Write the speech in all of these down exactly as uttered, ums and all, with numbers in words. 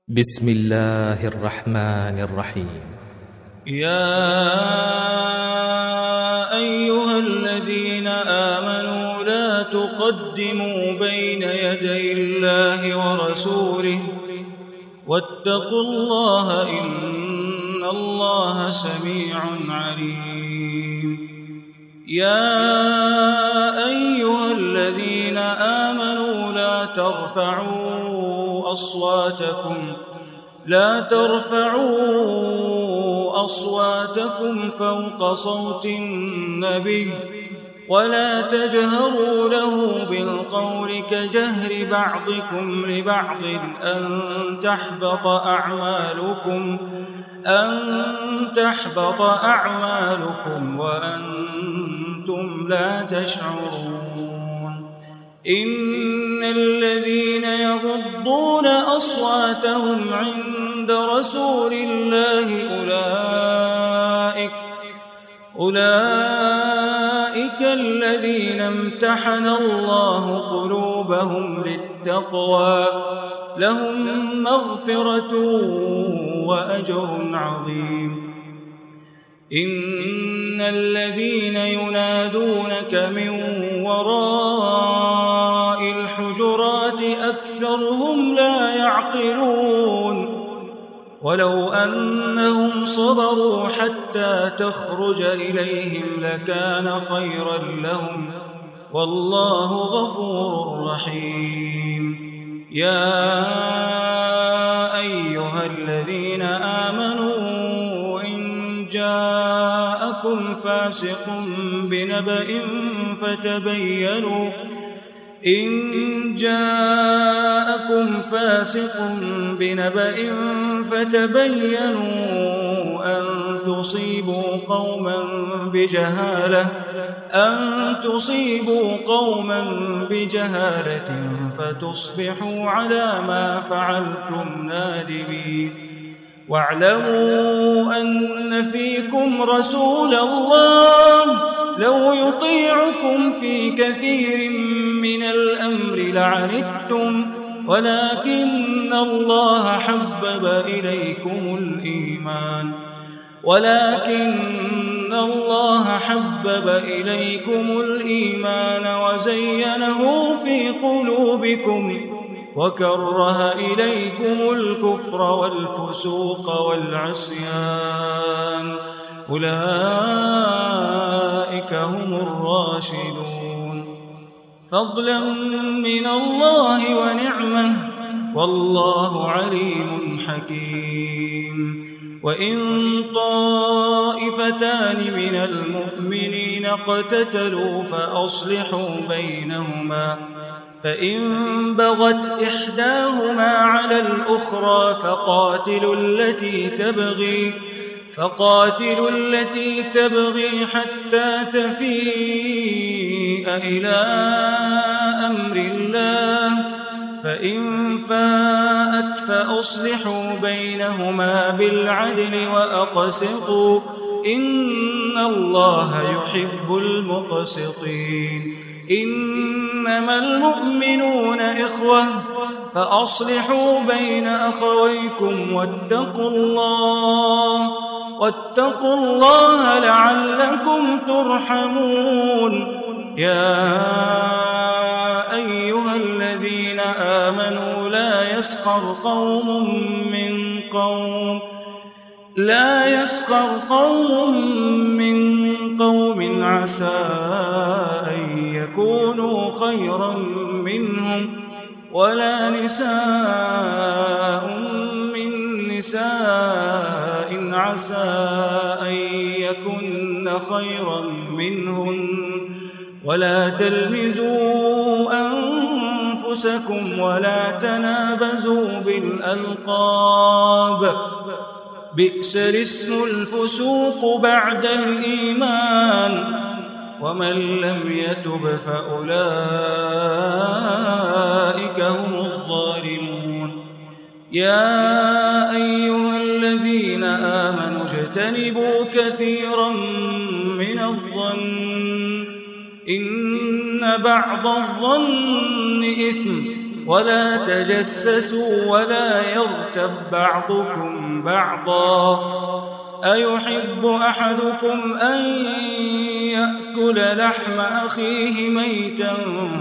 بسم الله الرحمن الرحيم. يا أيها الذين آمنوا لا تقدموا بين يدي الله ورسوله واتقوا الله إن الله سميع عليم. يا أيها الذين آمنوا لا ترفعوا أصواتكم لا ترفعوا أصواتكم فوق صوت النبي ولا تجهروا له بالقول كجهر بعضكم لبعض أن تحبط أعمالكم أن تحبط أعمالكم وأنتم لا تشعرون. إن الذين يغضون أصواتهم عند رسول الله أولئك أولئك الذين امتحن الله قلوبهم للتقوى لهم مغفرة وأجر عظيم. إن الذين ينادونك من وراء الحجرات أكثرهم لا يعقلون. ولو أنهم صبروا حتى تخرج إليهم لكان خيرا لهم والله غفور رحيم. يا أيها الذين آمنوا إن جاءكم فاسق بنبأ فتبينوا إن جاءكم فاسق بنبأ فتبينوا أن تصيبوا قوما بجهالة أن تصيبوا قوما بجهالة فتصبحوا على ما فعلتم نادمين. واعلموا أن فيكم رسول الله لو يطيعكم في كثير من الأمر لعنتم ولكن الله حبب إليكم الإيمان ولكن الله حبب إليكم الإيمان وزينه في قلوبكم وكره إليكم الكفر والفسوق والعصيان أولئك هم الراشدون. فضلا من الله ونعمة والله عليم حكيم. وإن طائفتان من المؤمنين اقتتلوا فأصلحوا بينهما فإن بغت إحداهما على الأخرى فقاتلوا التي تبغي فقاتلوا التي تبغي حتى تفيء إلى أمر الله فإن فاءت فأصلحوا بينهما بالعدل وأقسطوا إن الله يحب المقسطين. إنما المؤمنون إخوة فأصلحوا بين أخويكم واتقوا الله واتقوا الله لعلكم ترحمون. يا أيها الذين آمنوا لا يسخر قوم من قوم لا يسخر قوم من قوم عسى أن يكونوا خيرا منهم ولا نساء من نساء عسى أن يكن خيرا منهن ولا تلمزوا أنفسكم ولا تنابزوا بالألقاب بئس الاسم الفسوق بعد الإيمان ومن لم يتب فأولئك هم الظالمون. يا أيها الذين آمنوا اجتنبوا كثيرا من الظن إن بعض الظن إثم ولا تجسسوا ولا يغتب بعضكم بعضا أيحب أحدكم أن يأكل لحم أخيه ميتا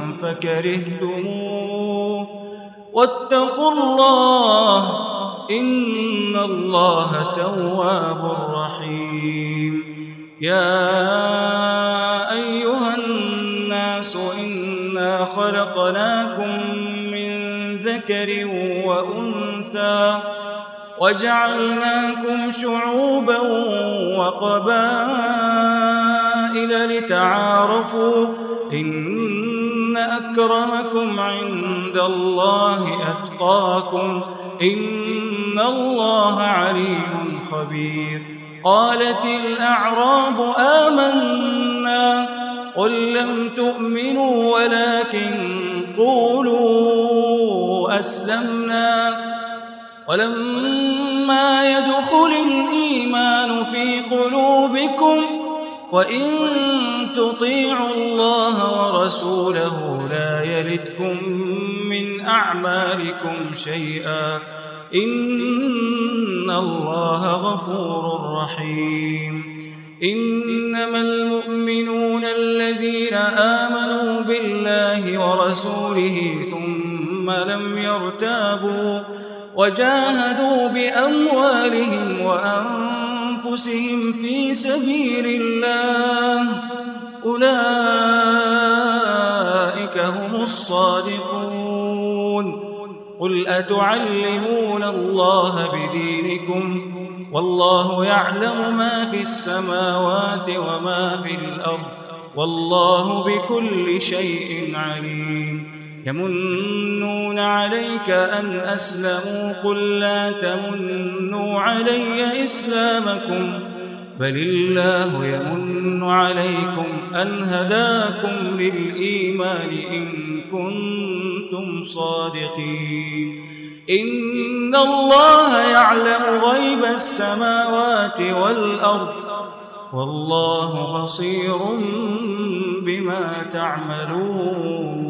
فكرهتموه واتقوا الله إن الله تواب رحيم يا أيها الناس إنا خلقناكم من ذكر وأنثى وجعلناكم شعوبا وقبائل لتعارفوا إن أكرمكم عند الله أتقاكم إن الله عليم خبير قالت الأعراب آمنا قل لم تؤمنوا ولكن قولوا أسلمنا ولما يدخل الإيمان في قلوبكم وإن تطيعوا الله ورسوله لا يلتكم من أعمالكم شيئا إن الله غفور رحيم إنما المؤمنون الذين آمنوا بالله ورسوله ثم لم يرتابوا وجاهدوا بأموالهم وأنفسهم في سبيل الله أولئك هم الصادقون قل أتعلمون الله بدينكم والله يعلم ما في السماوات وما في الأرض والله بكل شيء عليم يمنون عليك أن أسلموا قل لا تمنوا علي إسلامكم بل الله يمن عليكم أن هداكم للإيمان إن كنتم صادقين إن الله يعلم غيب السماوات والأرض والله بصير بما تعملون